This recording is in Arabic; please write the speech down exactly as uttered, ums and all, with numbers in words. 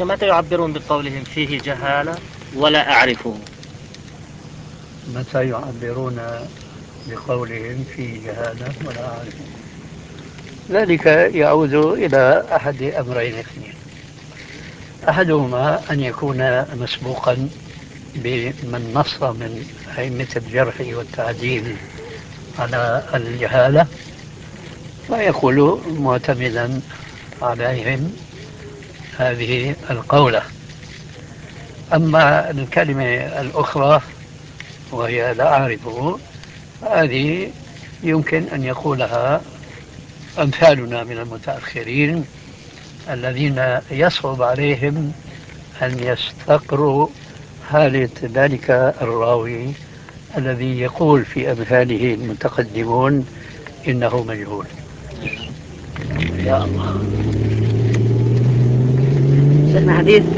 أخي متى يعبرون بقولهم فيه جهالة ولا أعرفه؟ متى يعبرون بقولهم في جهالة ولا أعرفه؟ ذلك يعود إلى أحد أمرين اثنين. أحدهما أن يكون مسبوقا بمن نص من أئمة الجرح والتعديل على الجهالة فيقول معتمدا عليهم هذه القولة. أما الكلمة الأخرى وهي لا أعرفه، هذه يمكن أن يقولها أمثالنا من المتأخرين الذين يصعب عليهم أن يستقروا حالة ذلك الراوي الذي يقول في أمثاله المتقدمون إنه مجهول. يا الله. شيخنا حديث